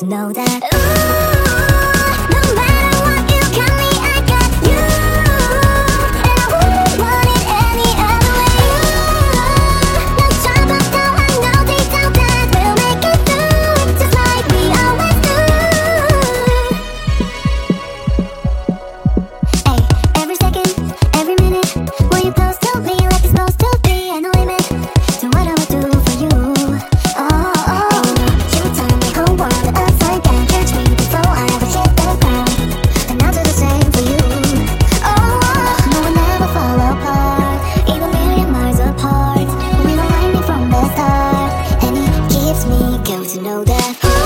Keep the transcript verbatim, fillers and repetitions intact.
to know that. Ooh, no matter what you got me, I got you, and I wouldn't want it any other way. Ooh, no trouble, though I know deep down that we'll make it through, just like we always do. Hey, every second, every minute, when you're close to me, like it's supposed to be, and no limit to what I would do for you. Oh, oh, you turn my whole world upside down, catch me before I ever hit the ground, and I'll do the same for you. Oh, no, we'll never fall apart, even a million miles apart. We were lightning from the start, and it keeps me going to know that.